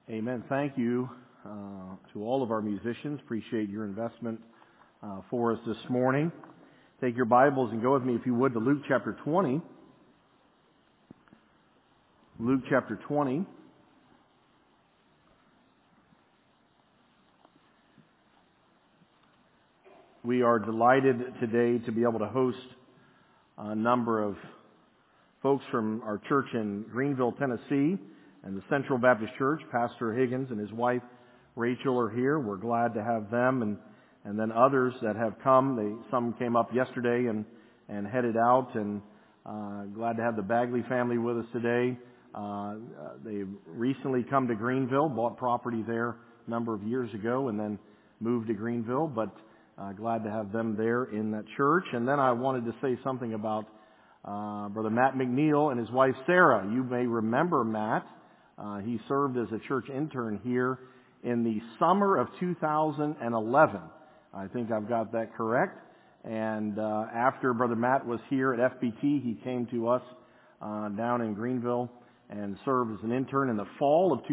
Amen. Thank you to all of our musicians. Appreciate your investment for us this morning. Take your Bibles and go with me, if you would, to Luke chapter 20. Luke chapter 20. We are delighted today to be able to host a number of folks from our church in Greenville, Tennessee, and the Central Baptist Church. Pastor Higgins and his wife Rachel are here. We're glad to have them, and then others that have come. Some came up yesterday and headed out, and glad to have the Bagley family with us today. They've recently come to Greenville, bought property there a number of years ago, and then moved to Greenville, but glad to have them there in that church. And then I wanted to say something about Brother Matt McNeil and his wife Sarah. You may remember Matt. He served as a church intern here in the summer of 2011. I think I've got that correct. And after Brother Matt was here at FBT, he came to us down in Greenville and served as an intern in the fall of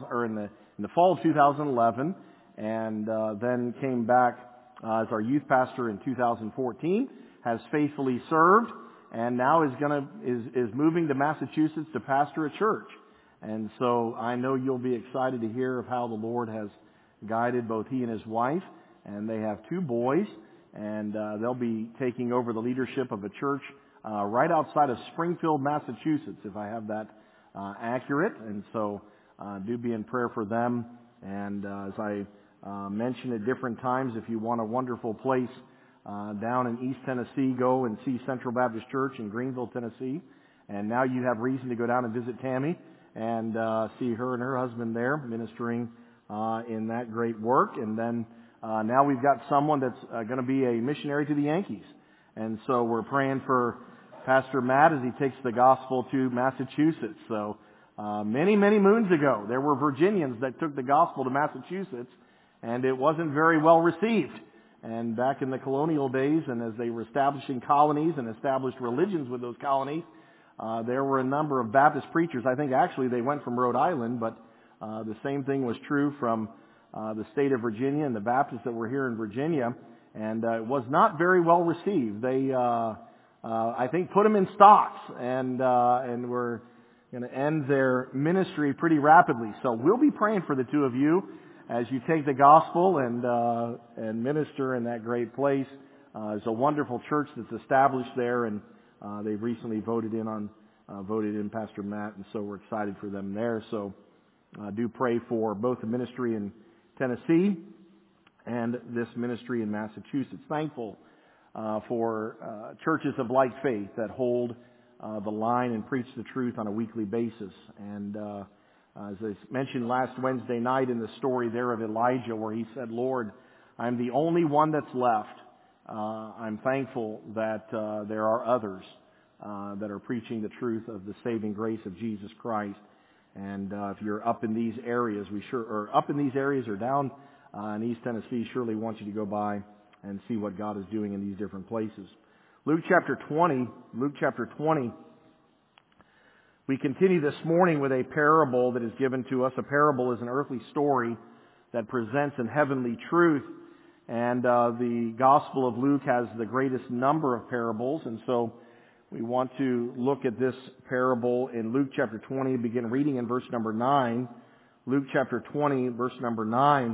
2011, and then came back as our youth pastor in 2014. Has faithfully served, and now is moving to Massachusetts to pastor a church. And so I know you'll be excited to hear of how the Lord has guided both he and his wife. And they have two boys, and they'll be taking over the leadership of a church right outside of Springfield, Massachusetts, if I have that accurate. And so do be in prayer for them. And as I mentioned at different times, if you want a wonderful place down in East Tennessee, go and see Central Baptist Church in Greenville, Tennessee. And now you have reason to go down and visit Tammy and see her and her husband there ministering in that great work. And then now we've got someone that's going to be a missionary to the Yankees. And so we're praying for Pastor Matt as he takes the gospel to Massachusetts. So many, many moons ago, there were Virginians that took the gospel to Massachusetts, and it wasn't very well received. And back in the colonial days, and as they were establishing colonies and established religions with those colonies, there were a number of Baptist preachers. I think actually they went from Rhode Island, but the same thing was true from the state of Virginia and the Baptists that were here in Virginia. And it was not very well received. They, I think, put them in stocks and were going to end their ministry pretty rapidly. So we'll be praying for the two of you as you take the gospel and minister in that great place. It's a wonderful church that's established there, and they've recently voted in Pastor Matt, and so we're excited for them there. So do pray for both the ministry in Tennessee and this ministry in Massachusetts. Thankful for churches of like faith that hold the line and preach the truth on a weekly basis. And as I mentioned last Wednesday night in the story there of Elijah, where he said, "Lord, I'm the only one that's left." I'm thankful that there are others that are preaching the truth of the saving grace of Jesus Christ. And if you're up in these areas, or down in East Tennessee, surely want you to go by and see what God is doing in these different places. Luke chapter 20. We continue this morning with a parable that is given to us. A parable is an earthly story that presents an heavenly truth. And the Gospel of Luke has the greatest number of parables. And so we want to look at this parable in Luke chapter 20, begin reading in verse number 9. Luke chapter 20, verse number 9.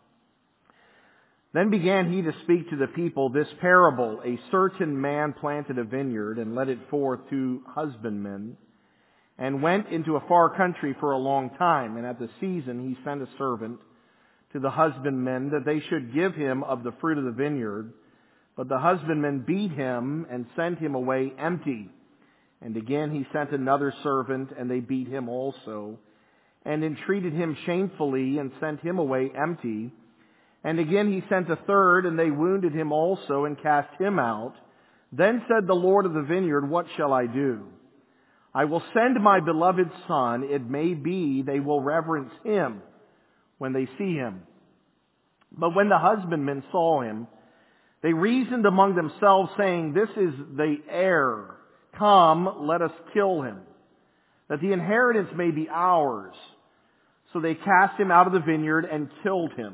Then began he to speak to the people this parable. A certain man planted a vineyard and led it forth to husbandmen, and went into a far country for a long time. And at the season he sent a servant to the husbandmen that they should give him of the fruit of the vineyard. But the husbandmen beat him and sent him away empty. And again he sent another servant, and they beat him also, and entreated him shamefully, and sent him away empty. And again he sent a third, and they wounded him also, and cast him out. Then said the Lord of the vineyard, "What shall I do? I will send my beloved son. It may be they will reverence him when they see him." But when the husbandmen saw him, they reasoned among themselves, saying, "This is the heir. Come, let us kill him, that the inheritance may be ours." So they cast him out of the vineyard and killed him.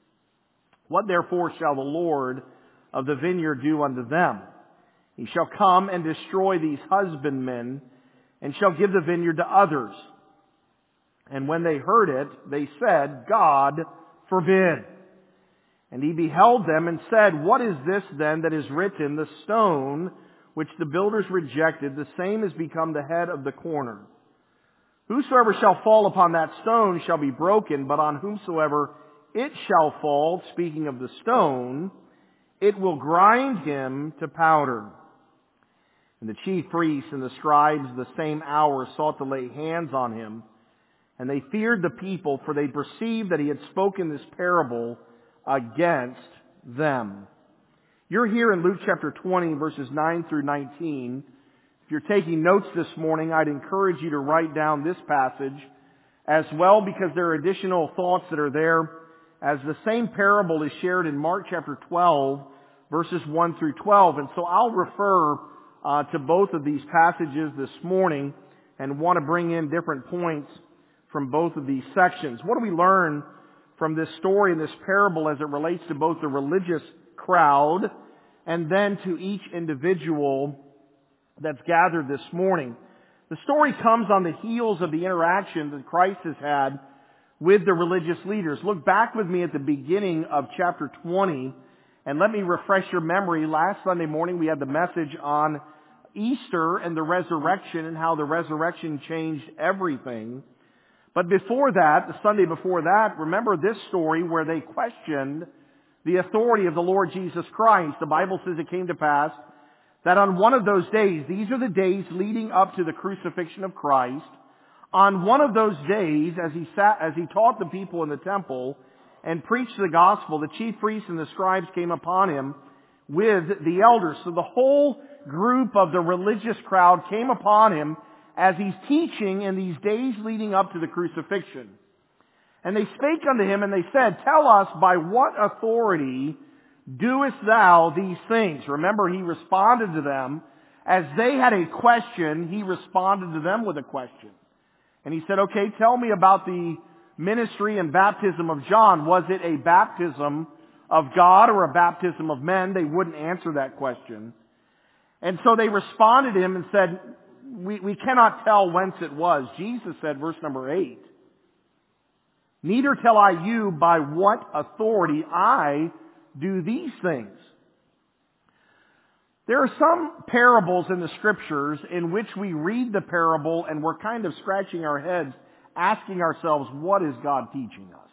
What therefore shall the Lord of the vineyard do unto them? He shall come and destroy these husbandmen, and shall give the vineyard to others. And when they heard it, they said, God forbid. And he beheld them and said, What is this then that is written? The stone which the builders rejected, the same is become the head of the corner. Whosoever shall fall upon that stone shall be broken, but on whomsoever it shall fall, speaking of the stone, it will grind him to powder. And the chief priests and the scribes the same hour sought to lay hands on him, and they feared the people, for they perceived that he had spoken this parable against them. You're here in Luke chapter 20, verses 9 through 19. If you're taking notes this morning, I'd encourage you to write down this passage as well, because there are additional thoughts that are there, as the same parable is shared in Mark chapter 12, verses 1 through 12. And so I'll refer to both of these passages this morning and want to bring in different points from both of these sections. What do we learn from this story and this parable as it relates to both the religious crowd and then to each individual that's gathered this morning? The story comes on the heels of the interaction that Christ has had with the religious leaders. Look back with me at the beginning of chapter 20, and let me refresh your memory. Last Sunday morning we had the message on Easter and the resurrection and how the resurrection changed everything. But before that, the Sunday before that, remember this story where they questioned the authority of the Lord Jesus Christ. The Bible says it came to pass that on one of those days, these are the days leading up to the crucifixion of Christ, on one of those days, as he taught the people in the temple and preached the gospel, the chief priests and the scribes came upon him with the elders. So the whole group of the religious crowd came upon him as he's teaching in these days leading up to the crucifixion. And they spake unto him, and they said, Tell us, by what authority doest thou these things? Remember, he responded to them. As they had a question, he responded to them with a question. And he said, okay, tell me about the ministry and baptism of John. Was it a baptism of God or a baptism of men? They wouldn't answer that question. And so they responded to him and said, we cannot tell whence it was. Jesus said, verse number 8, Neither tell I you by what authority I do these things. There are some parables in the Scriptures in which we read the parable and we're kind of scratching our heads, asking ourselves, what is God teaching us?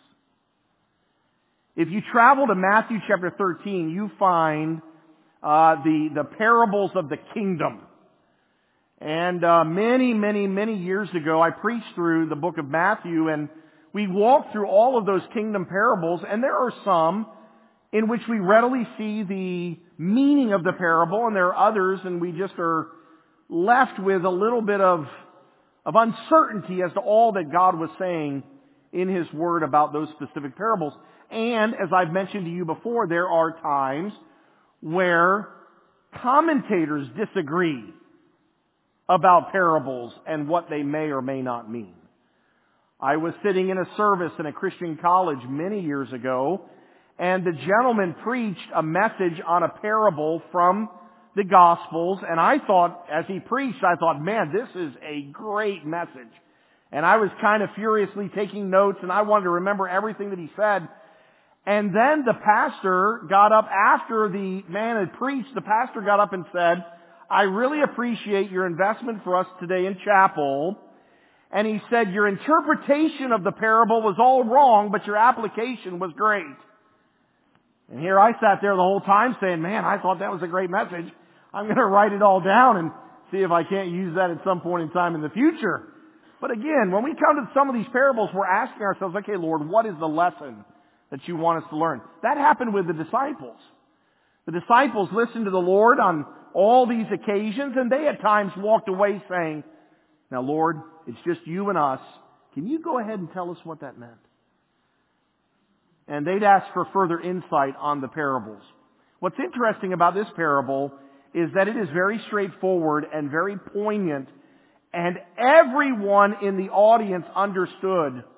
If you travel to Matthew chapter 13, you find the parables of the kingdom. And many years ago, I preached through the book of Matthew, and we walked through all of those kingdom parables, and there are some in which we readily see the meaning of the parable, and there are others, and we just are left with a little bit of uncertainty as to all that God was saying in His Word about those specific parables. And, as I've mentioned to you before, there are times where commentators disagree about parables and what they may or may not mean. I was sitting in a service in a Christian college many years ago, and the gentleman preached a message on a parable from the Gospels, and I thought, as he preached, I thought, man, this is a great message. And I was kind of furiously taking notes, and I wanted to remember everything that he said. And then the pastor got up after the man had preached. The pastor got up and said, I really appreciate your investment for us today in chapel. And he said, your interpretation of the parable was all wrong, but your application was great. And here I sat there the whole time saying, man, I thought that was a great message. I'm going to write it all down and see if I can't use that at some point in time in the future. But again, when we come to some of these parables, we're asking ourselves, okay, Lord, what is the lesson that you want us to learn? That happened with the disciples. The disciples listened to the Lord on all these occasions, and they at times walked away saying, now Lord, it's just you and us. Can you go ahead and tell us what that meant? And they'd ask for further insight on the parables. What's interesting about this parable is that it is very straightforward and very poignant, and everyone in the audience understood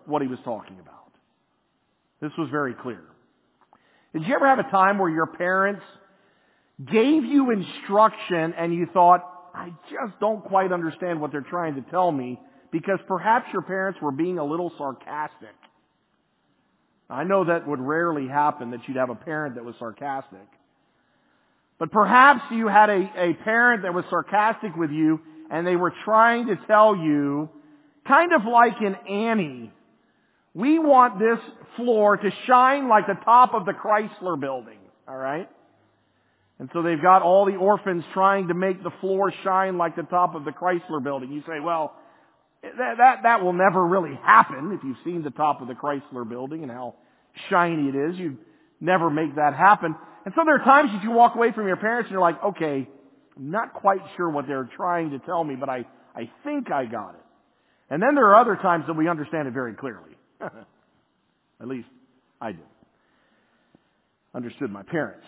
what he was talking about. This was very clear. Did you ever have a time where your parents gave you instruction and you thought, I just don't quite understand what they're trying to tell me, because perhaps your parents were being a little sarcastic? I know that would rarely happen, that you'd have a parent that was sarcastic. But perhaps you had a parent that was sarcastic with you and they were trying to tell you, kind of like in Annie, we want this floor to shine like the top of the Chrysler building. All right? And so they've got all the orphans trying to make the floor shine like the top of the Chrysler building. You say, well, that will never really happen. If you've seen the top of the Chrysler building and how shiny it is, you'd never make that happen. And so there are times that you walk away from your parents and you're like, okay, I'm not quite sure what they're trying to tell me, but I think I got it. And then there are other times that we understand it very clearly. At least I did. Understood my parents.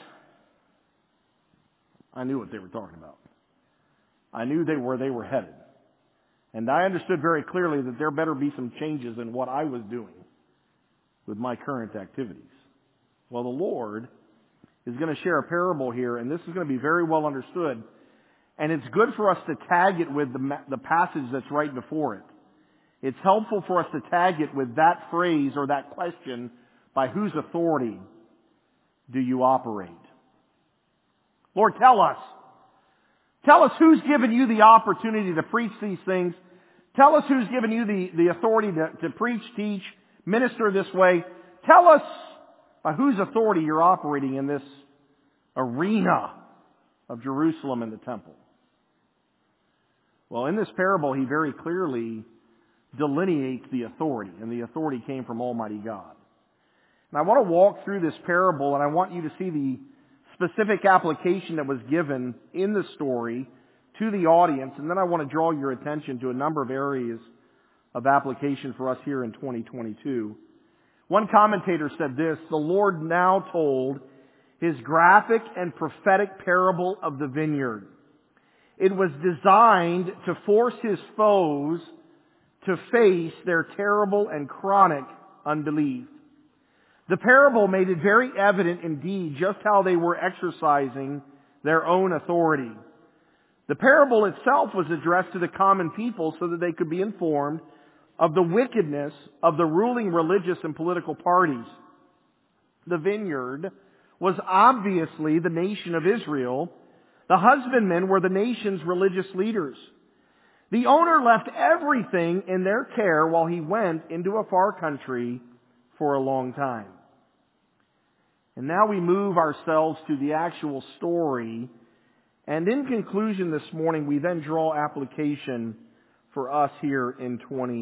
I knew what they were talking about. I knew where they were headed. And I understood very clearly that there better be some changes in what I was doing with my current activities. Well, the Lord is going to share a parable here, and this is going to be very well understood. And it's good for us to tag it with the passage that's right before it. It's helpful for us to tag it with that phrase or that question, by whose authority do you operate? Lord, tell us. Tell us who's given you the opportunity to preach these things. Tell us who's given you the authority to preach, teach, minister this way. Tell us by whose authority you're operating in this arena of Jerusalem and the temple. Well, in this parable, he very clearly delineates the authority, and the authority came from Almighty God. And I want to walk through this parable, and I want you to see the specific application that was given in the story to the audience, and then I want to draw your attention to a number of areas of application for us here in 2022. One commentator said this: the Lord now told His graphic and prophetic parable of the vineyard. It was designed to force His foes to face their terrible and chronic unbelief. The parable made it very evident indeed just how they were exercising their own authority. The parable itself was addressed to the common people so that they could be informed of the wickedness of the ruling religious and political parties. The vineyard was obviously the nation of Israel. The husbandmen were the nation's religious leaders. The owner left everything in their care while he went into a far country for a long time. And now we move ourselves to the actual story. And in conclusion this morning, we then draw application for us here in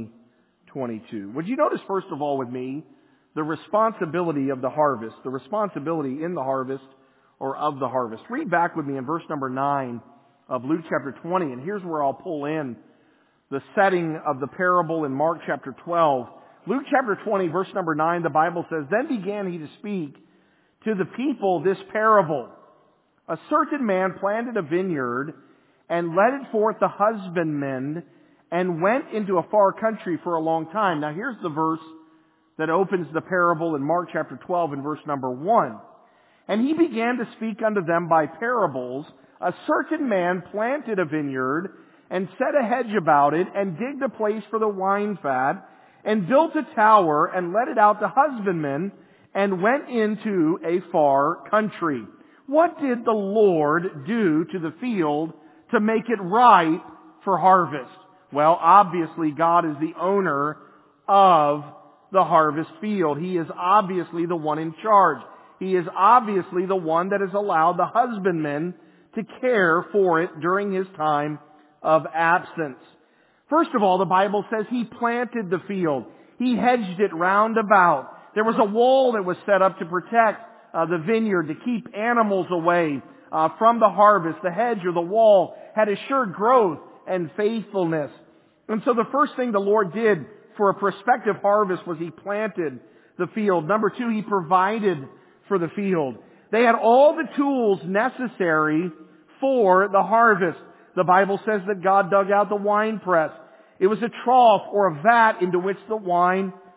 2022. Would you notice first of all with me the responsibility of the harvest, the responsibility in the harvest or of the harvest? Read back with me in verse number 9 of Luke chapter 20, and here's where I'll pull in the setting of the parable in Mark chapter 12. Luke chapter 20, verse number 9, the Bible says, "Then began he to speak to the people this parable. A certain man planted a vineyard and led it forth the husbandmen and went into a far country for a long time." Now here's the verse that opens the parable in Mark chapter 12 and verse number 1. "And he began to speak unto them by parables. A certain man planted a vineyard and set a hedge about it and digged a place for the wine fat and built a tower and let it out to husbandmen and went into a far country." What did the Lord do to the field to make it ripe for harvest? Well, obviously God is the owner of the harvest field. He is obviously the one in charge. He is obviously the one that has allowed the husbandmen to care for it during his time of absence. First of all, the Bible says he planted the field. He hedged it round about. There was a wall that was set up to protect the vineyard, to keep animals away from the harvest. The hedge or the wall had assured growth and faithfulness. And so the first thing the Lord did for a prospective harvest was He planted the field. Number two, He provided for the field. They had all the tools necessary for the harvest. The Bible says that God dug out the winepress. It was a trough or a vat into which the wine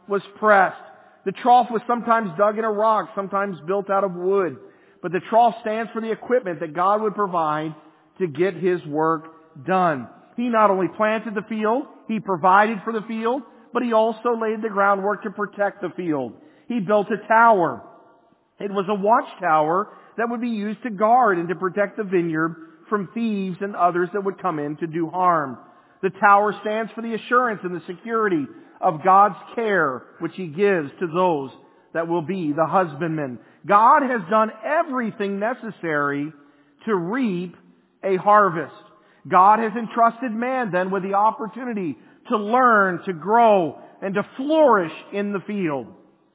was pressed. The trough was sometimes dug in a rock, sometimes built out of wood. But the trough stands for the equipment that God would provide to get His work done. He not only planted the field, He provided for the field, but He also laid the groundwork to protect the field. He built a tower. It was a watchtower that would be used to guard and to protect the vineyard from thieves and others that would come in to do harm. The tower stands for the assurance and the security of God's care, which He gives to those that will be the husbandmen. God has done everything necessary to reap a harvest. God has entrusted man then with the opportunity to learn, to grow, and to flourish in the field.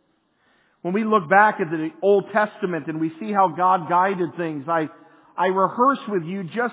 When we look back at the Old Testament and we see how God guided things, I rehearse with you just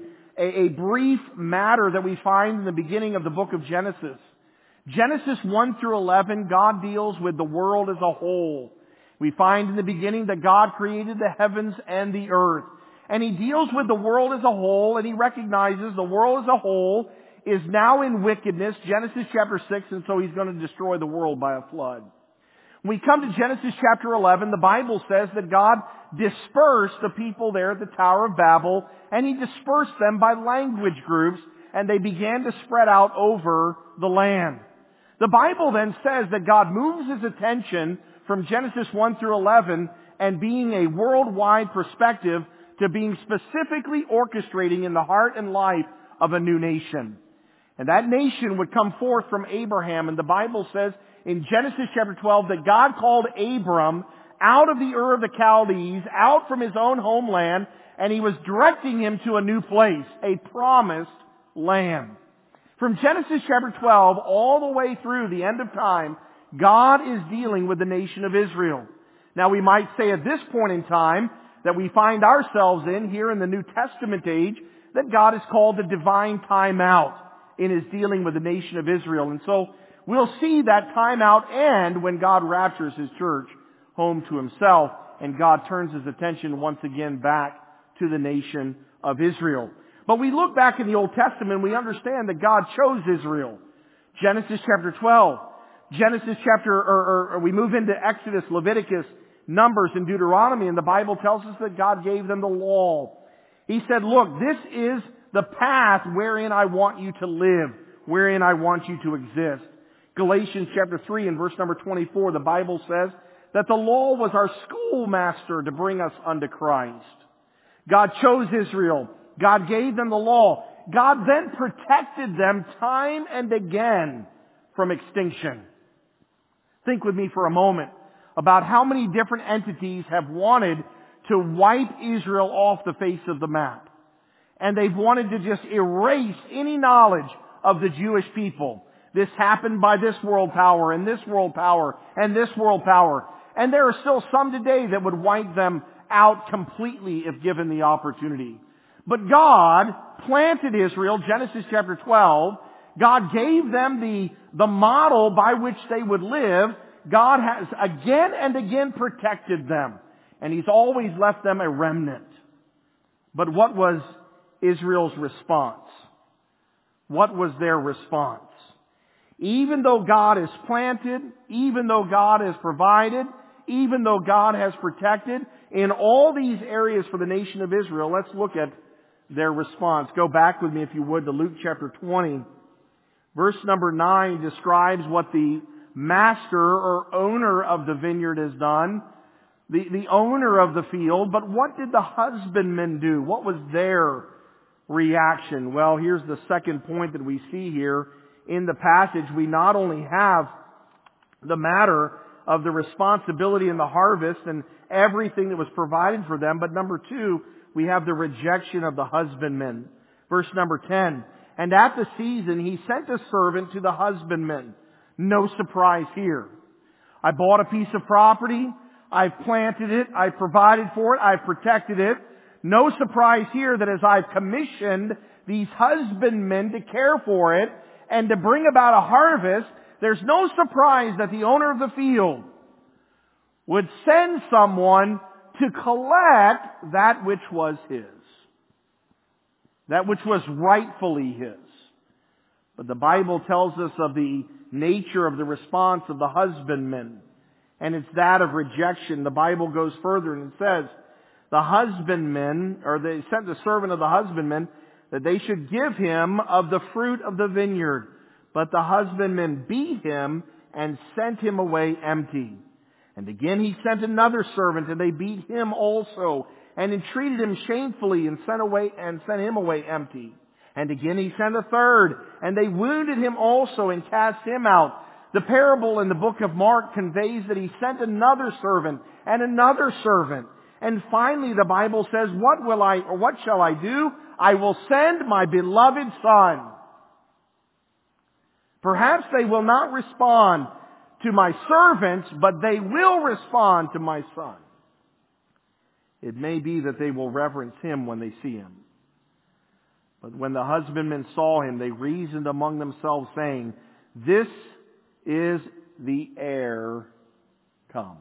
a brief matter that we find in the beginning of the book of Genesis. Genesis 1 through 11, God deals with the world as a whole. We find in the beginning that God created the heavens and the earth. And He deals with the world as a whole, and He recognizes the world as a whole is now in wickedness, Genesis chapter 6, and so He's going to destroy the world by a flood. When we come to Genesis chapter 11, the Bible says that God dispersed the people there at the Tower of Babel, and He dispersed them by language groups, and they began to spread out over the land. The Bible then says that God moves His attention from Genesis 1 through 11 and being a worldwide perspective to being specifically orchestrating in the heart and life of a new nation. And that nation would come forth from Abraham, and the Bible says in Genesis chapter 12 that God called Abram out of the Ur of the Chaldees, out from his own homeland, and He was directing him to a new place, a promised land. From Genesis chapter 12 all the way through the end of time, God is dealing with the nation of Israel. Now we might say at this point in time that we find ourselves in here in the New Testament age that God is called the divine timeout in His dealing with the nation of Israel. And so we'll see that timeout end when God raptures His church home to Himself and God turns His attention once again back to the nation of Israel. But we look back in the Old Testament, we understand that God chose Israel. Genesis chapter 12. We move into Exodus, Leviticus, Numbers, and Deuteronomy, and the Bible tells us that God gave them the law. He said, look, this is the path wherein I want you to live, wherein I want you to exist. Galatians chapter 3 and verse number 24, the Bible says that the law was our schoolmaster to bring us unto Christ. God chose Israel. God gave them the law. God then protected them time and again from extinction. Think with me for a moment about how many different entities have wanted to wipe Israel off the face of the map. And they've wanted to just erase any knowledge of the Jewish people. This happened by this world power and this world power and this world power. And there are still some today that would wipe them out completely if given the opportunity. But God planted Israel, Genesis chapter 12. God gave them the model by which they would live. God has again and again protected them. And He's always left them a remnant. But what was Israel's response? What was their response? Even though God has planted, even though God has provided, even though God has protected, in all these areas for the nation of Israel, let's look at their response. Go back with me, if you would, to Luke chapter 20. Verse number 9 describes what the master or owner of the vineyard has done, the owner of the field. But what did the husbandmen do? What was their reaction? Well, here's the second point that we see here in the passage. We not only have the matter of the responsibility in the harvest and everything that was provided for them, but number 2, we have the rejection of the husbandmen. Verse number 10. And at the season he sent a servant to the husbandmen. No surprise here. I bought a piece of property. I've planted it. I've provided for it. I've protected it. No surprise here that as I've commissioned these husbandmen to care for it and to bring about a harvest, there's no surprise that the owner of the field would send someone to collect that which was his. That which was rightfully his. But the Bible tells us of the nature of the response of the husbandman, and it's that of rejection. The Bible goes further and it says, the husbandman, or they sent the servant of the husbandman, that they should give him of the fruit of the vineyard. But the husbandman beat him and sent him away empty. And again he sent another servant, and they beat him also, and entreated him shamefully, and sent him away empty. And again he sent a third, and they wounded him also, and cast him out. The parable in the book of Mark conveys that he sent another servant, and another servant. And finally the Bible says, what shall I do? I will send my beloved son. Perhaps they will not respond to my servants, but they will respond to my son. It may be that they will reverence him when they see him. But when the husbandmen saw him, they reasoned among themselves, saying, this is the heir. Come.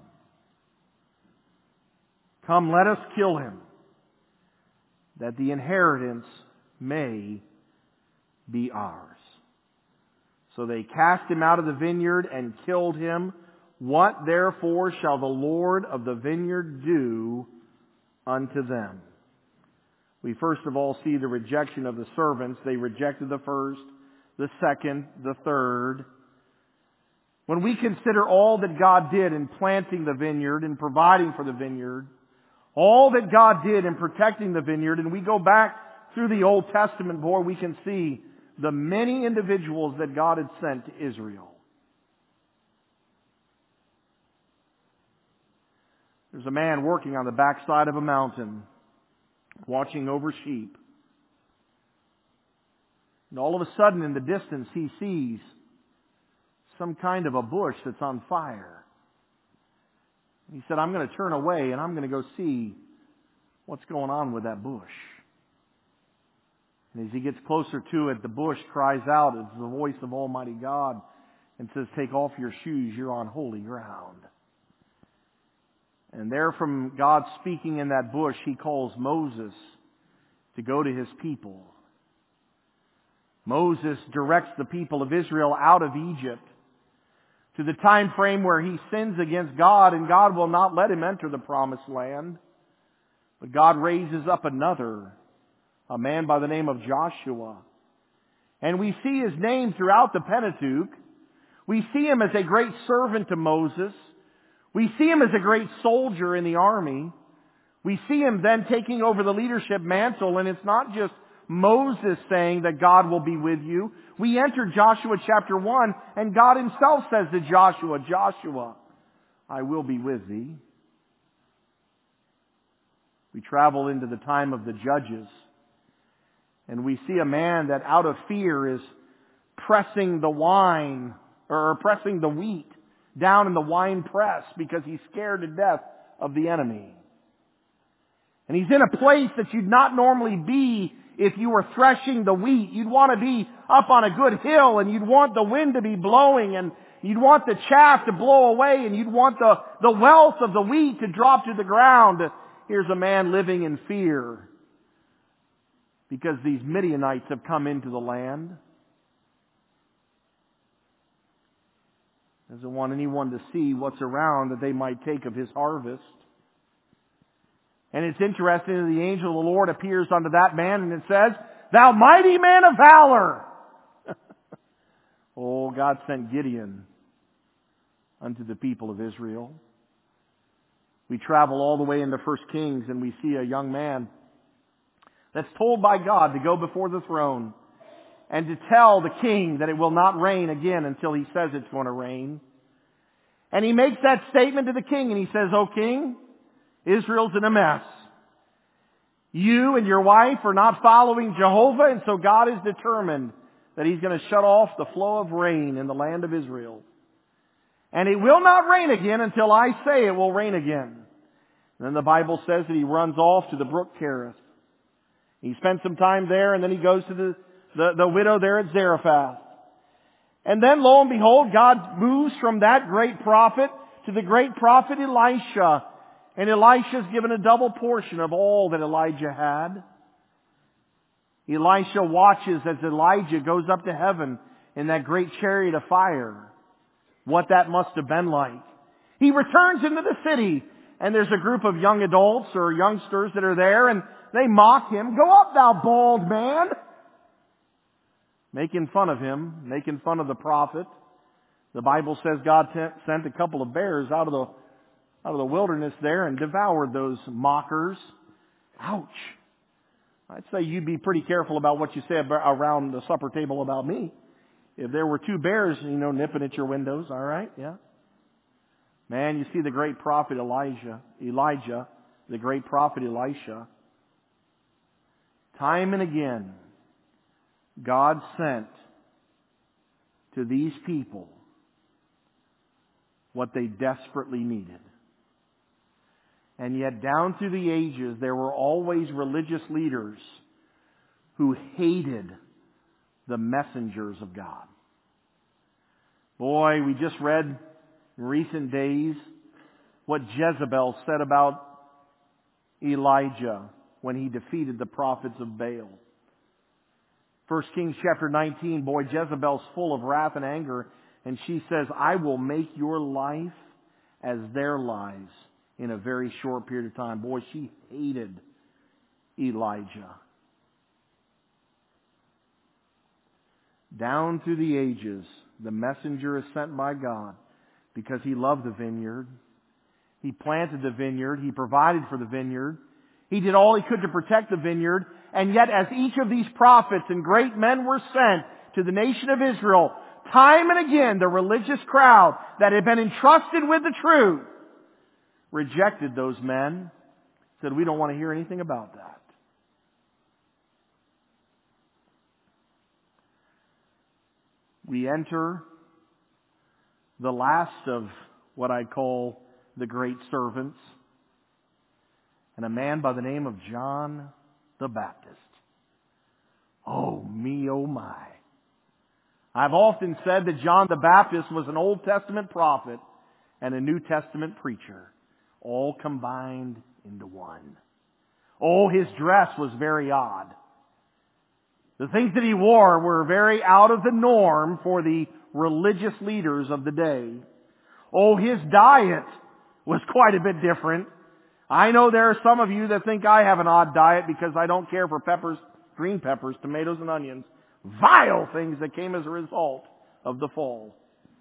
Come, let us kill him, that the inheritance may be ours. So they cast him out of the vineyard and killed him. What therefore shall the Lord of the vineyard do unto them? We first of all see the rejection of the servants. They rejected the first, the second, the third. When we consider all that God did in planting the vineyard and providing for the vineyard, all that God did in protecting the vineyard, and we go back through the Old Testament, boy, we can see the many individuals that God had sent to Israel. There's a man working on the backside of a mountain, watching over sheep. And all of a sudden in the distance he sees some kind of a bush that's on fire. He said, I'm going to turn away and I'm going to go see what's going on with that bush. And as he gets closer to it, the bush cries out. It's the voice of Almighty God and says, take off your shoes, you're on holy ground. And there from God speaking in that bush, He calls Moses to go to His people. Moses directs the people of Israel out of Egypt to the time frame where he sins against God, and God will not let him enter the promised land. But God raises up another, a man by the name of Joshua. And we see his name throughout the Pentateuch. We see him as a great servant to Moses. We see him as a great soldier in the army. We see him then taking over the leadership mantle, and it's not just Moses saying that God will be with you. We enter Joshua chapter 1, and God Himself says to Joshua, Joshua, I will be with thee. We travel into the time of the Judges, and we see a man that out of fear is pressing the wine, or pressing the wheat down in the wine press because he's scared to death of the enemy. And he's in a place that you'd not normally be if you were threshing the wheat. You'd want to be up on a good hill, and you'd want the wind to be blowing, and you'd want the chaff to blow away, and you'd want the wealth of the wheat to drop to the ground. Here's a man living in fear because these Midianites have come into the land. Doesn't want anyone to see what's around that they might take of his harvest. And it's interesting that the angel of the Lord appears unto that man, and it says, Thou mighty man of valor! Oh, God sent Gideon unto the people of Israel. We travel all the way into 1 Kings, and we see a young man that's told by God to go before the throne and to tell the king that it will not rain again until he says it's going to rain. And he makes that statement to the king, and he says, O king, Israel's in a mess. You and your wife are not following Jehovah, and so God is determined that He's going to shut off the flow of rain in the land of Israel. And it will not rain again until I say it will rain again. And then the Bible says that he runs off to the brook Cherith. He spends some time there, and then he goes to the widow there at Zarephath. And then, lo and behold, God moves from that great prophet to the great prophet Elisha. And Elisha's given a double portion of all that Elijah had. Elisha watches as Elijah goes up to heaven in that great chariot of fire. What that must have been like. He returns into the city, and there's a group of young adults or youngsters that are there, and they mock him. Go up, thou bald man! Making fun of him, making fun of the prophet. The Bible says God sent a couple of bears out of the wilderness there and devoured those mockers. Ouch! I'd say you'd be pretty careful about what you say around the supper table about me. If there were two bears, nipping at your windows, all right, yeah. Man, you see the great prophet Elijah, the great prophet Elisha. Time and again, God sent to these people what they desperately needed. And yet down through the ages, there were always religious leaders who hated the messengers of God. Boy, we just read in recent days what Jezebel said about Elijah when he defeated the prophets of Baal. 1 Kings chapter 19, boy, Jezebel's full of wrath and anger, and she says, I will make your life as their lives in a very short period of time. Boy, she hated Elijah. Down through the ages, the messenger is sent by God because he loved the vineyard. He planted the vineyard. He provided for the vineyard. He did all he could to protect the vineyard. And yet, as each of these prophets and great men were sent to the nation of Israel, time and again, the religious crowd that had been entrusted with the truth rejected those men, said, we don't want to hear anything about that. We enter the last of what I call the great servants, and a man by the name of John the Baptist. Oh me, oh my. I've often said that John the Baptist was an Old Testament prophet and a New Testament preacher, all combined into one. Oh, his dress was very odd. The things that he wore were very out of the norm for the religious leaders of the day. Oh, his diet was quite a bit different. I know there are some of you that think I have an odd diet because I don't care for peppers, green peppers, tomatoes, and onions. Vile things that came as a result of the fall.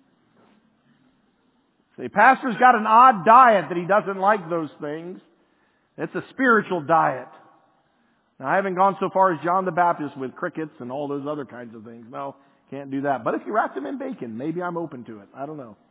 Say, pastor's got an odd diet that he doesn't like those things. It's a spiritual diet. Now, I haven't gone so far as John the Baptist with crickets and all those other kinds of things. No, can't do that. But if you wrap them in bacon, maybe I'm open to it. I don't know.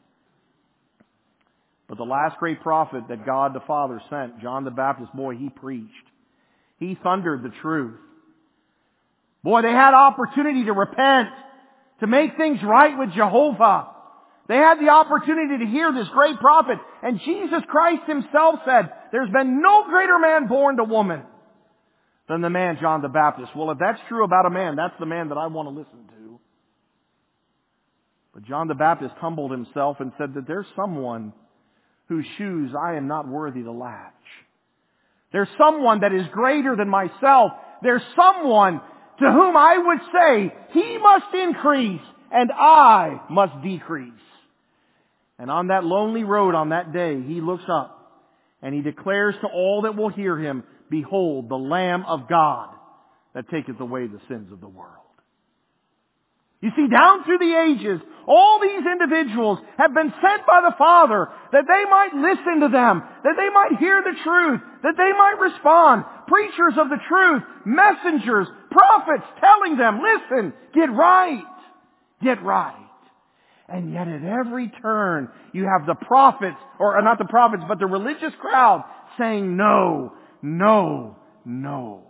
But the last great prophet that God the Father sent, John the Baptist, boy, he preached. He thundered the truth. Boy, they had opportunity to repent, to make things right with Jehovah. They had the opportunity to hear this great prophet. And Jesus Christ himself said, there's been no greater man born to woman than the man John the Baptist. Well, if that's true about a man, that's the man that I want to listen to. But John the Baptist humbled himself and said that there's someone whose shoes I am not worthy to latch. There's someone that is greater than myself. There's someone to whom I would say, he must increase and I must decrease. And on that lonely road on that day, he looks up and he declares to all that will hear him, behold, the Lamb of God that taketh away the sins of the world. You see, down through the ages, all these individuals have been sent by the Father that they might listen to them, that they might hear the truth, that they might respond. Preachers of the truth, messengers, prophets telling them, listen, get right, get right. And yet at every turn, you have the prophets, or not the prophets, but the religious crowd saying no, no, no.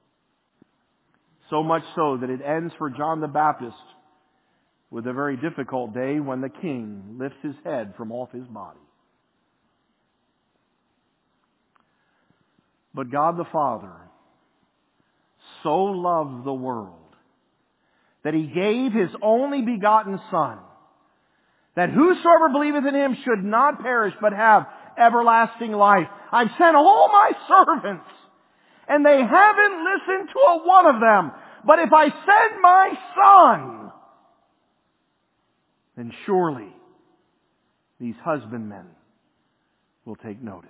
So much so that it ends for John the Baptist with a very difficult day when the king lifts his head from off his body. But God the Father so loved the world that He gave His only begotten Son, that whosoever believeth in Him should not perish but have everlasting life. I've sent all my servants, and they haven't listened to a one of them. But if I send my son, then surely these husbandmen will take notice.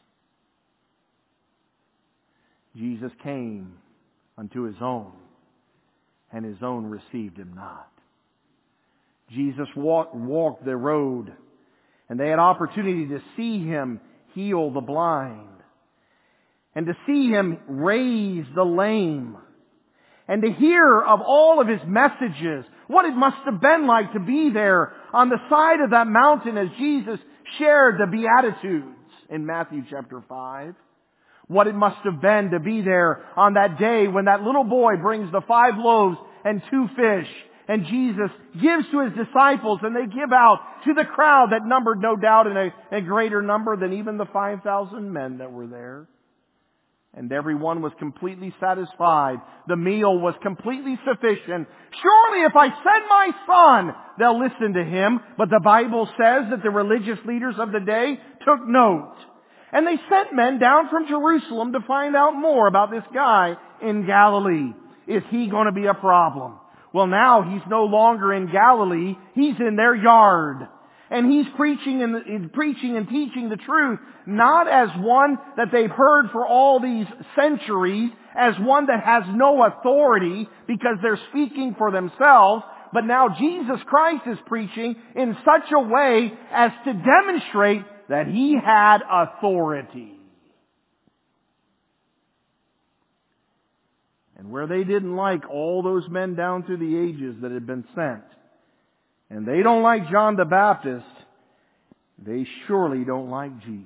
Jesus came unto his own, and his own received him not. Jesus walked the road, and they had opportunity to see him heal the blind, and to see him raise the lame, and to hear of all of his messages, what it must have been like to be there on the side of that mountain as Jesus shared the Beatitudes in Matthew chapter 5. What it must have been to be there on that day when that little boy brings the 5 loaves and 2 fish, and Jesus gives to his disciples, and they give out to the crowd that numbered no doubt in a greater number than even the 5,000 men that were there. And everyone was completely satisfied. The meal was completely sufficient. Surely if I send my son, they'll listen to him. But the Bible says that the religious leaders of the day took note. And they sent men down from Jerusalem to find out more about this guy in Galilee. Is he going to be a problem? Well, now he's no longer in Galilee. He's in their yard. And he's preaching and teaching the truth, not as one that they've heard for all these centuries, as one that has no authority because they're speaking for themselves. But now Jesus Christ is preaching in such a way as to demonstrate that he had authority. And where they didn't like all those men down through the ages that had been sent, and they don't like John the Baptist, they surely don't like Jesus.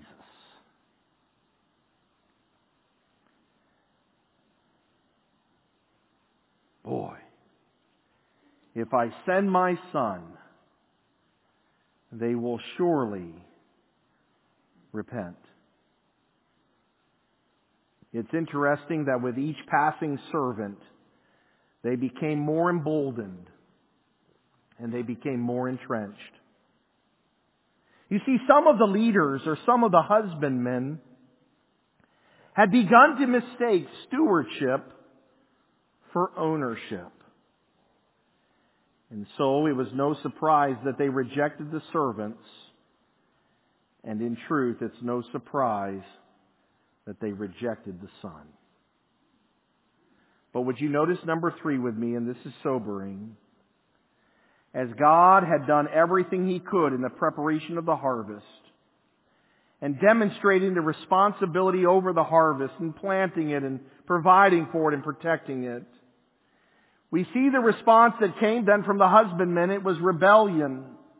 Boy, if I send my son, they will surely repent. It's interesting that with each passing servant, they became more emboldened and they became more entrenched. You see, some of the leaders or some of the husbandmen had begun to mistake stewardship for ownership. And so it was no surprise that they rejected the servants. And in truth, it's no surprise that they rejected the Son. But would you notice number 3 with me, and this is sobering. As God had done everything He could in the preparation of the harvest, and demonstrating the responsibility over the harvest, and planting it, and providing for it, and protecting it, we see the response that came then from the husbandmen. It was rebellion.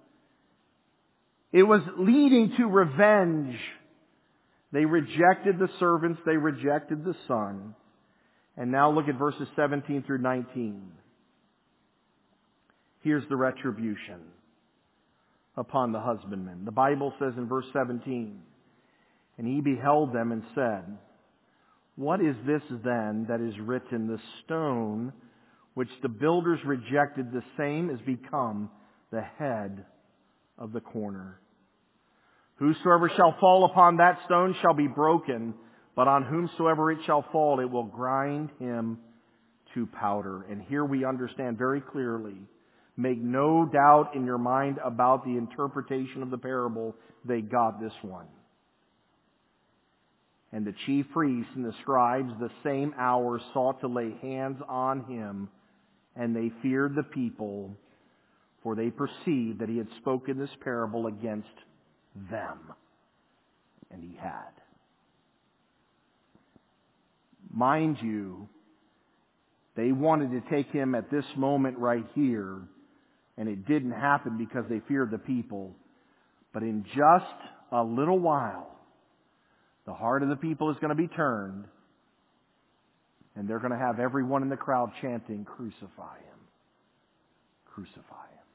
It was leading to revenge. They rejected the servants. They rejected the Son. And now look at verses 17 through 19. Here's the retribution upon the husbandmen. The Bible says in verse 17, "And he beheld them and said, What is this then that is written? The stone which the builders rejected, the same is become the head of the corner. Whosoever shall fall upon that stone shall be broken, but on whomsoever it shall fall, it will grind him to powder." And here we understand very clearly, make no doubt in your mind about the interpretation of the parable, they got this one. "And the chief priests and the scribes the same hour sought to lay hands on him, and they feared the people, for they perceived that he had spoken this parable against them." And he had. Mind you, they wanted to take him at this moment right here, and it didn't happen because they feared the people. But in just a little while, the heart of the people is going to be turned, and they're going to have everyone in the crowd chanting, "Crucify him. Crucify him."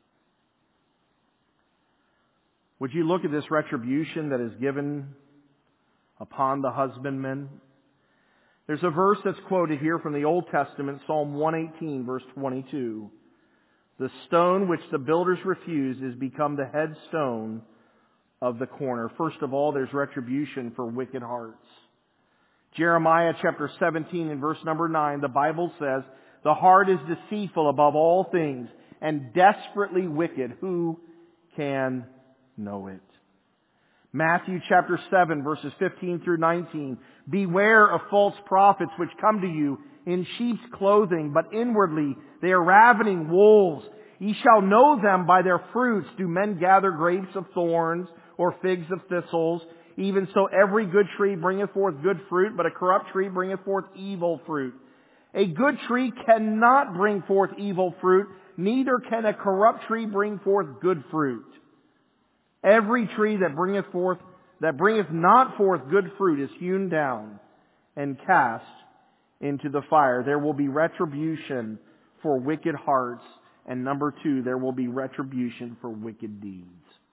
Would you look at this retribution that is given upon the husbandmen? There's a verse that's quoted here from the Old Testament, Psalm 118, verse 22. "The stone which the builders refused is become the headstone of the corner." First of all, there's retribution for wicked hearts. Jeremiah chapter 17 and verse number 9, the Bible says, "The heart is deceitful above all things and desperately wicked. Who can know it?" Matthew chapter 7 verses 15 through 19, "Beware of false prophets which come to you in sheep's clothing, but inwardly they are ravening wolves. Ye shall know them by their fruits. Do men gather grapes of thorns or figs of thistles? Even so every good tree bringeth forth good fruit, but a corrupt tree bringeth forth evil fruit. A good tree cannot bring forth evil fruit, neither can a corrupt tree bring forth good fruit. Every tree that bringeth not forth good fruit is hewn down and cast into the fire. There will be retribution for wicked hearts. And number 2, there will be retribution for wicked deeds."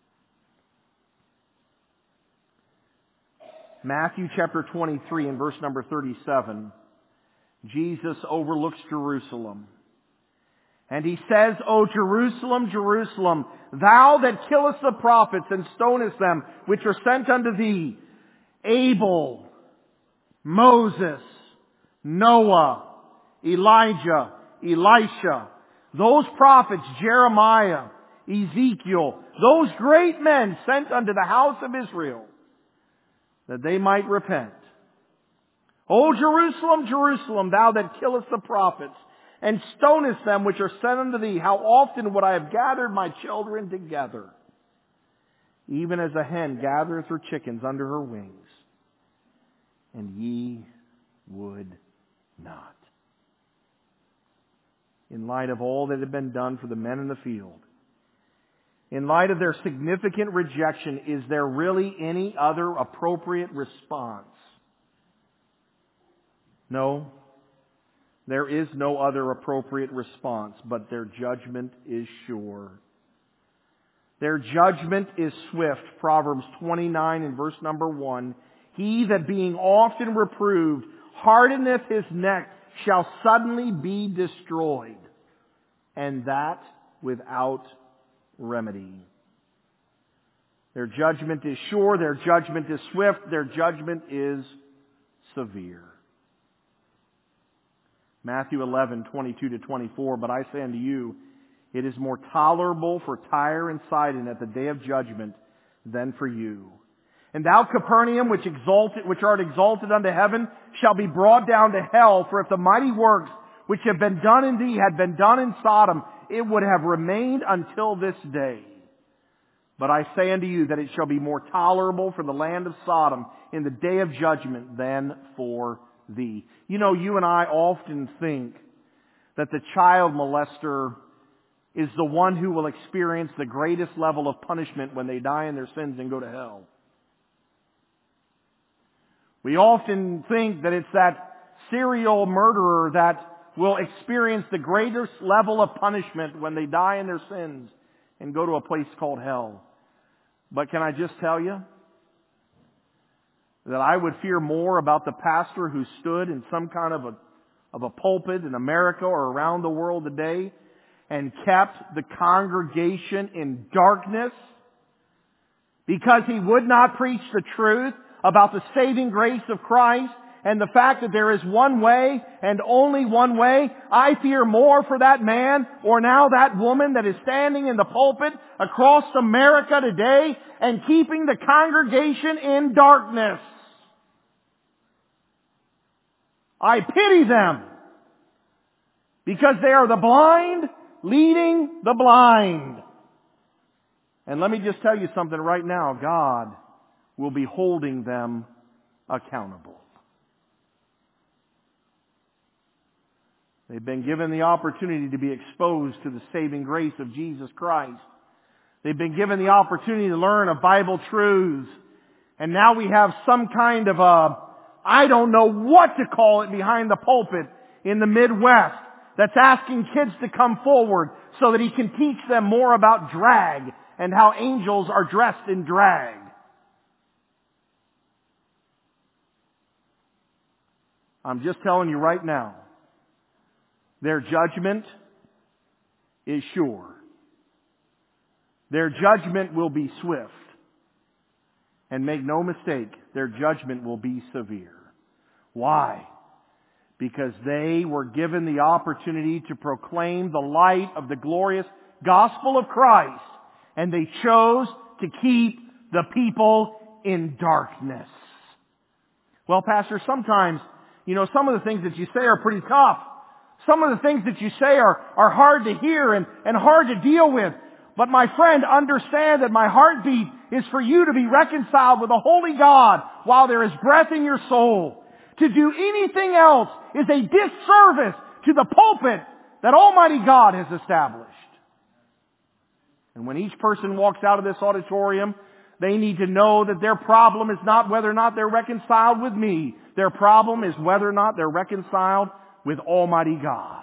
Matthew chapter 23 and verse number 37, Jesus overlooks Jerusalem. And He says, "O Jerusalem, Jerusalem, thou that killest the prophets and stonest them which are sent unto thee, Abel, Moses, Noah, Elijah, Elisha, those prophets, Jeremiah, Ezekiel, those great men sent unto the house of Israel, that they might repent. O Jerusalem, Jerusalem, thou that killest the prophets, and stonest them which are sent unto thee, how often would I have gathered my children together, even as a hen gathereth her chickens under her wings, and ye would not." In light of all that had been done for the men in the field, in light of their significant rejection, is there really any other appropriate response? No. There is no other appropriate response, but their judgment is sure. Their judgment is swift. Proverbs 29 and verse number 1, "He that being often reproved hardeneth his neck shall suddenly be destroyed, and that without remedy." Their judgment is sure, their judgment is swift, their judgment is severe. Matthew 11:22 to 24, "But I say unto you, it is more tolerable for Tyre and Sidon at the day of judgment than for you. And thou, Capernaum, which art exalted unto heaven, shall be brought down to hell. For if the mighty works which have been done in thee had been done in Sodom, it would have remained until this day. But I say unto you that it shall be more tolerable for the land of Sodom in the day of judgment than for thee." You know, you and I often think that the child molester is the one who will experience the greatest level of punishment when they die in their sins and go to hell. We often think that it's that serial murderer that will experience the greatest level of punishment when they die in their sins and go to a place called hell. But can I just tell you that I would fear more about the pastor who stood in some kind of a pulpit in America or around the world today and kept the congregation in darkness because he would not preach the truth about the saving grace of Christ and the fact that there is one way and only one way. I fear more for that man or now that woman that is standing in the pulpit across America today and keeping the congregation in darkness. I pity them because they are the blind leading the blind. And let me just tell you something right now. God will be holding them accountable. They've been given the opportunity to be exposed to the saving grace of Jesus Christ. They've been given the opportunity to learn of Bible truths. And now we have some kind of I don't know what to call it behind the pulpit in the Midwest that's asking kids to come forward so that he can teach them more about drag and how angels are dressed in drag. I'm just telling you right now, their judgment is sure. Their judgment will be swift. And make no mistake, their judgment will be severe. Why? Because they were given the opportunity to proclaim the light of the glorious gospel of Christ, and they chose to keep the people in darkness. Well, Pastor, sometimes, some of the things that you say are pretty tough. Some of the things that you say are hard to hear and hard to deal with. But my friend, understand that my heartbeat is for you to be reconciled with a holy God while there is breath in your soul. To do anything else is a disservice to the pulpit that Almighty God has established. And when each person walks out of this auditorium, they need to know that their problem is not whether or not they're reconciled with me. Their problem is whether or not they're reconciled with Almighty God.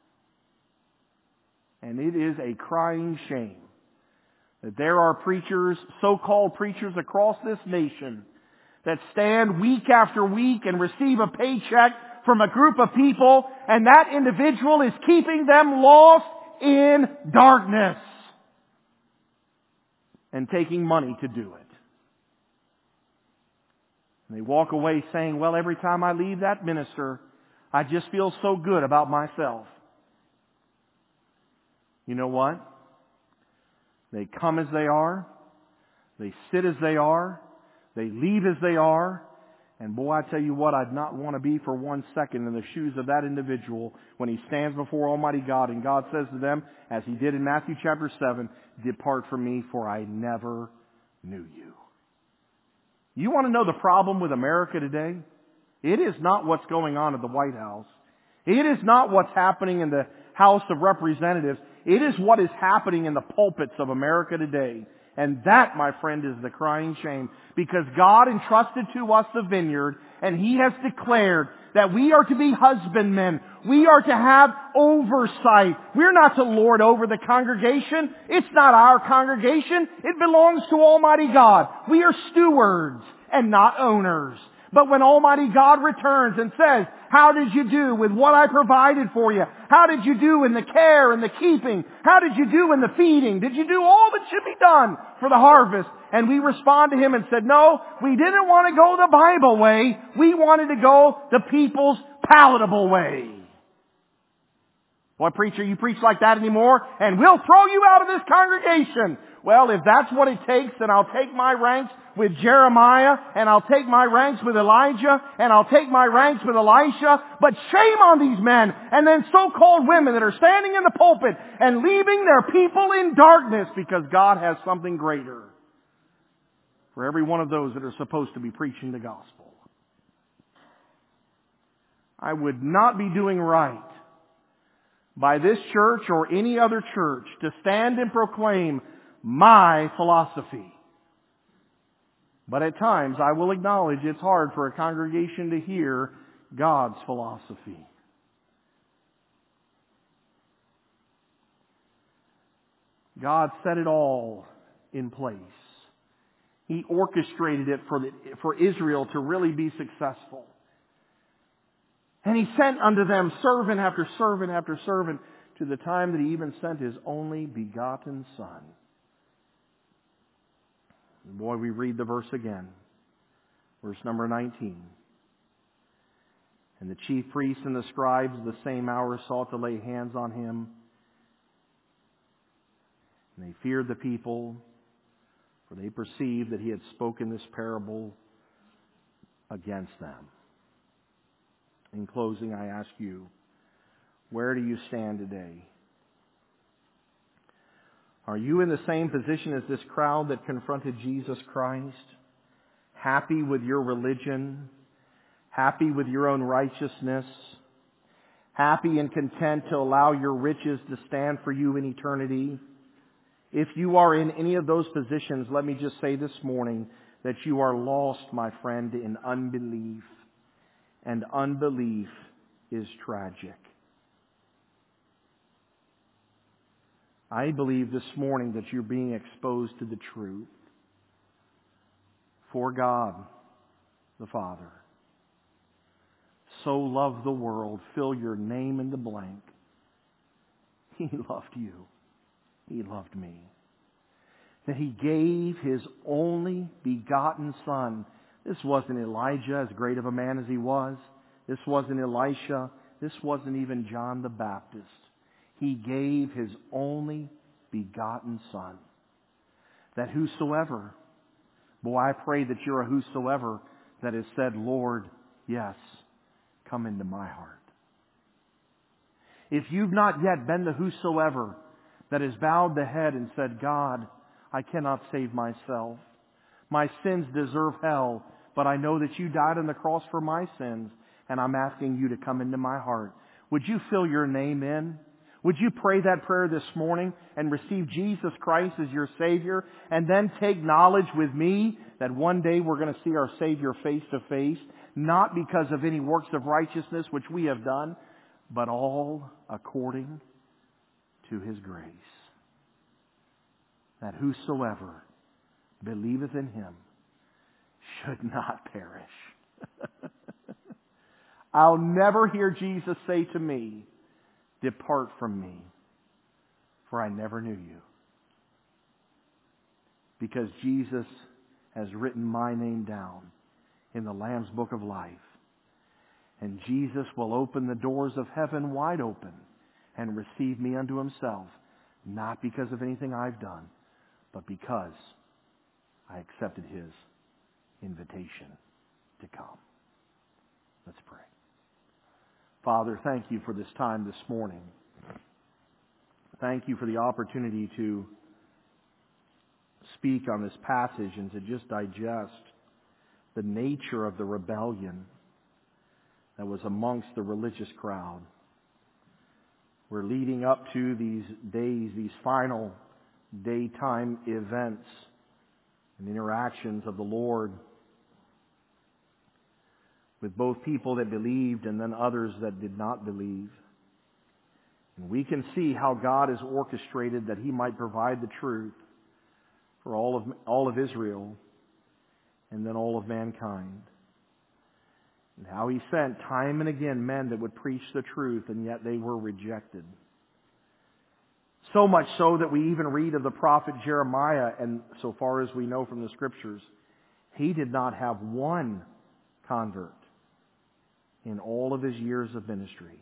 And it is a crying shame that there are preachers, so-called preachers across this nation, that stand week after week and receive a paycheck from a group of people, and that individual is keeping them lost in darkness and taking money to do it. And they walk away saying, well, every time I leave that minister, I just feel so good about myself. You know what? They come as they are. They sit as they are. They leave as they are. And boy, I tell you what, I'd not want to be for 1 second in the shoes of that individual when he stands before Almighty God and God says to them, as He did in Matthew chapter 7, depart from me, for I never knew you. You want to know the problem with America today? It is not what's going on at the White House. It is not what's happening in the House of Representatives. It is what is happening in the pulpits of America today. And that, my friend, is the crying shame. Because God entrusted to us the vineyard, and He has declared that we are to be husbandmen. We are to have oversight. We're not to lord over the congregation. It's not our congregation. It belongs to Almighty God. We are stewards and not owners. But when Almighty God returns and says, how did you do with what I provided for you? How did you do in the care and the keeping? How did you do in the feeding? Did you do all that should be done for the harvest? And we respond to Him and said, no, we didn't want to go the Bible way. We wanted to go the people's palatable way. Boy, preacher, you preach like that anymore, and we'll throw you out of this congregation. Well, if that's what it takes, then I'll take my ranks with Jeremiah, and I'll take my ranks with Elijah, and I'll take my ranks with Elisha. But shame on these men and then so-called women that are standing in the pulpit and leaving their people in darkness, because God has something greater for every one of those that are supposed to be preaching the gospel. I would not be doing right by this church or any other church to stand and proclaim my philosophy. But at times I will acknowledge it's hard for a congregation to hear God's philosophy. God set it all in place. He orchestrated it for Israel to really be successful. And He sent unto them servant after servant after servant, to the time that He even sent His only begotten Son. And boy, we read the verse again. Verse number 19. And the chief priests and the scribes the same hour sought to lay hands on Him. And they feared the people, for they perceived that He had spoken this parable against them. In closing, I ask you, where do you stand today? Are you in the same position as this crowd that confronted Jesus Christ? Happy with your religion? Happy with your own righteousness? Happy and content to allow your riches to stand for you in eternity? If you are in any of those positions, let me just say this morning that you are lost, my friend, in unbelief. And unbelief is tragic. I believe this morning that you're being exposed to the truth. For God, the Father, so loved the world, fill your name in the blank. He loved you. He loved me. That He gave His only begotten Son. This wasn't Elijah, as great of a man as he was. This wasn't Elisha. This wasn't even John the Baptist. He gave His only begotten Son. That whosoever, boy, I pray that you're a whosoever that has said, Lord, yes, come into my heart. If you've not yet been the whosoever that has bowed the head and said, God, I cannot save myself. My sins deserve hell, but I know that you died on the cross for my sins, and I'm asking you to come into my heart. Would you fill your name in? Would you pray that prayer this morning and receive Jesus Christ as your Savior, and then take knowledge with me that one day we're going to see our Savior face to face, not because of any works of righteousness which we have done, but all according to His grace. That whosoever believeth in Him should not perish. I'll never hear Jesus say to me, depart from me, for I never knew you. Because Jesus has written my name down in the Lamb's Book of Life. And Jesus will open the doors of heaven wide open and receive me unto Himself, not because of anything I've done, but because I accepted His invitation to come. Let's pray. Father, thank you for this time this morning. Thank you for the opportunity to speak on this passage and to just digest the nature of the rebellion that was amongst the religious crowd. We're leading up to these days, these final daytime events and interactions of the Lord with both people that believed and then others that did not believe. And we can see how God has orchestrated that He might provide the truth for all of Israel and then all of mankind. And how He sent time and again men that would preach the truth, and yet they were rejected. So much so that we even read of the prophet Jeremiah, and so far as we know from the Scriptures, he did not have one convert in all of his years of ministry.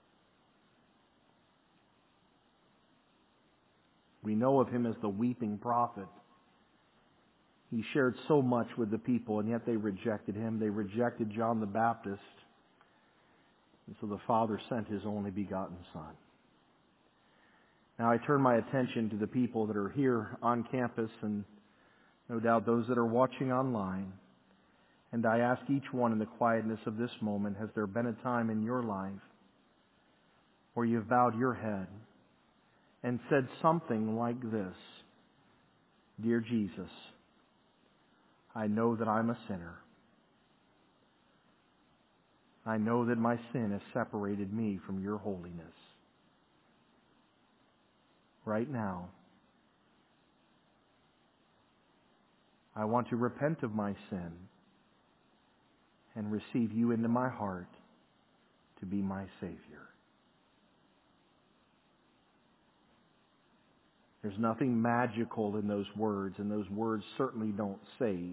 We know of him as the weeping prophet. He shared so much with the people, and yet they rejected him. They rejected John the Baptist. And so the Father sent His only begotten Son. Now I turn my attention to the people that are here on campus, and no doubt those that are watching online. And I ask each one in the quietness of this moment, has there been a time in your life where you've bowed your head and said something like this: Dear Jesus, I know that I'm a sinner. I know that my sin has separated me from your holiness. Right now, I want to repent of my sin and receive you into my heart to be my Savior. There's nothing magical in those words, and those words certainly don't save.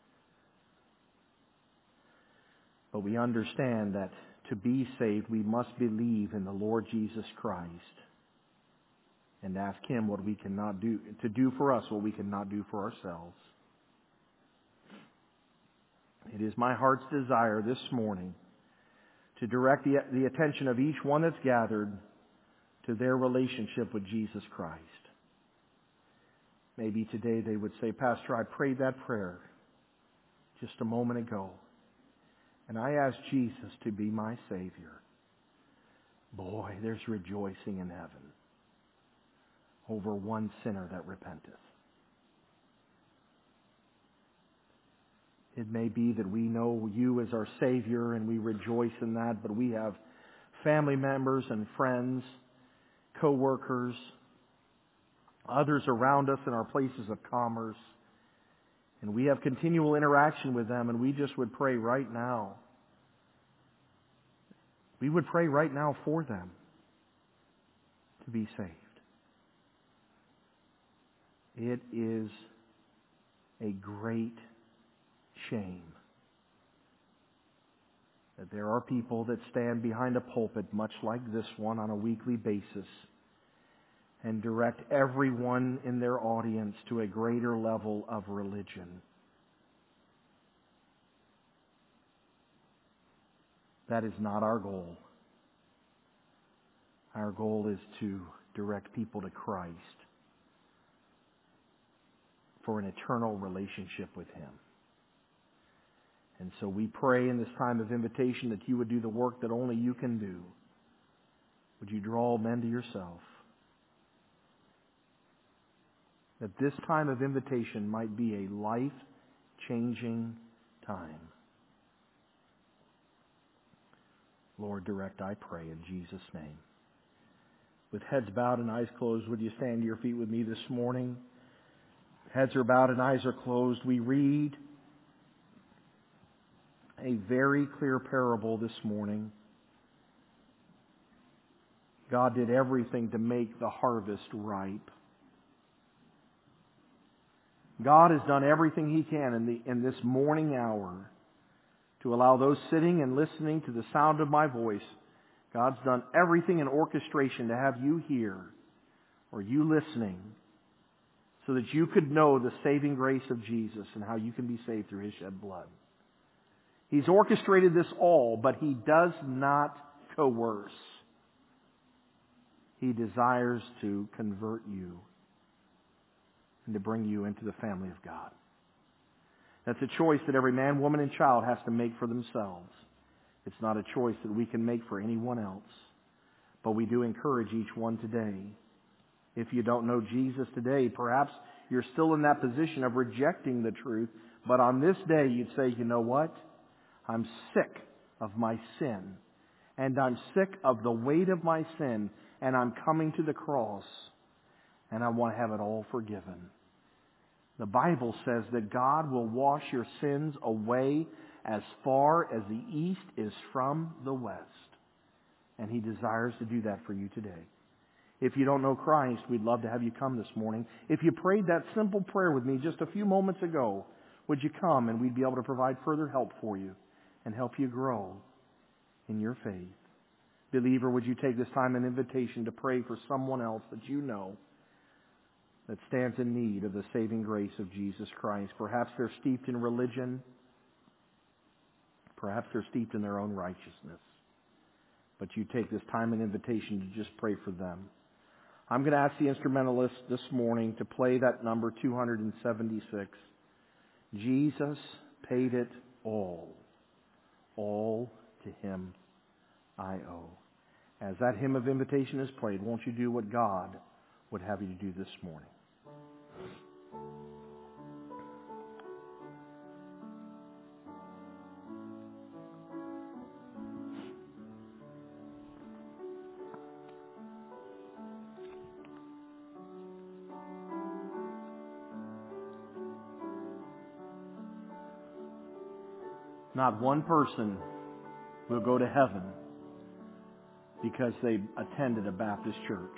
But we understand that to be saved, we must believe in the Lord Jesus Christ and ask Him what we cannot do, to do for us what we cannot do for ourselves. It is my heart's desire this morning to direct the attention of each one that's gathered to their relationship with Jesus Christ. Maybe today they would say, Pastor, I prayed that prayer just a moment ago, and I asked Jesus to be my Savior. Boy, there's rejoicing in heaven over one sinner that repenteth. It may be that we know you as our Savior and we rejoice in that, but we have family members and friends, co-workers, others around us in our places of commerce, and we have continual interaction with them, and we just would pray right now. We would pray right now for them to be saved. It is a great shame that there are people that stand behind a pulpit much like this one on a weekly basis and direct everyone in their audience to a greater level of religion. That is not our goal. Our goal is to direct people to Christ for an eternal relationship with Him. And so we pray in this time of invitation that you would do the work that only you can do. Would you draw men to yourself? That this time of invitation might be a life-changing time. Lord, direct, I pray, in Jesus' name. With heads bowed and eyes closed, would you stand to your feet with me this morning? Heads are bowed and eyes are closed. We read a very clear parable this morning. God did everything to make the harvest ripe. God has done everything He can in this morning hour to allow those sitting and listening to the sound of my voice. God's done everything in orchestration to have you here or you listening so that you could know the saving grace of Jesus and how you can be saved through His shed blood. He's orchestrated this all, but He does not coerce. He desires to convert you and to bring you into the family of God. That's a choice that every man, woman, and child has to make for themselves. It's not a choice that we can make for anyone else. But we do encourage each one today. If you don't know Jesus today, perhaps you're still in that position of rejecting the truth. But on this day, you'd say, you know what? I'm sick of my sin. And I'm sick of the weight of my sin. And I'm coming to the cross. And I want to have it all forgiven. The Bible says that God will wash your sins away as far as the east is from the west. And He desires to do that for you today. If you don't know Christ, we'd love to have you come this morning. If you prayed that simple prayer with me just a few moments ago, would you come and we'd be able to provide further help for you and help you grow in your faith. Believer, would you take this time an invitation to pray for someone else that you know that stands in need of the saving grace of Jesus Christ? Perhaps they're steeped in religion. Perhaps they're steeped in their own righteousness. But you take this time an invitation to just pray for them. I'm going to ask the instrumentalist this morning to play that number 276. Jesus paid it all. All to Him I owe. As that hymn of invitation is played, won't you do what God would have you to do this morning? Not one person will go to heaven because they attended a Baptist church.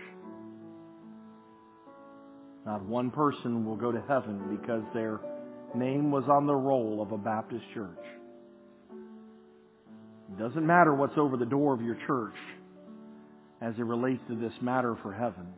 Not one person will go to heaven because their name was on the roll of a Baptist church. It doesn't matter what's over the door of your church as it relates to this matter for heaven.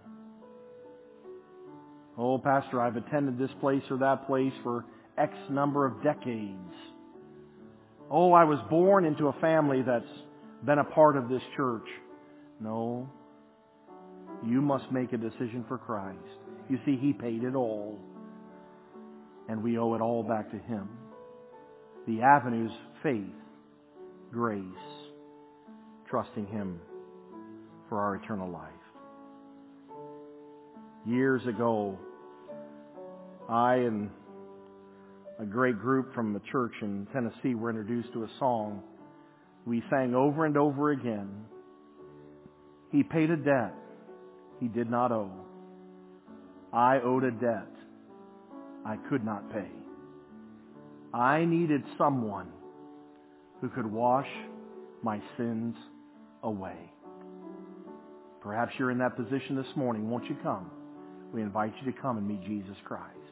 Oh, Pastor, I've attended this place or that place for X number of decades. Oh, I was born into a family that's been a part of this church. No. You must make a decision for Christ. You see, He paid it all. And we owe it all back to Him. The avenues, faith, grace, trusting Him for our eternal life. Years ago, I and a great group from the church in Tennessee were introduced to a song we sang over and over again. He paid a debt He did not owe. I owed a debt I could not pay. I needed someone who could wash my sins away. Perhaps you're in that position this morning. Won't you come? We invite you to come and meet Jesus Christ.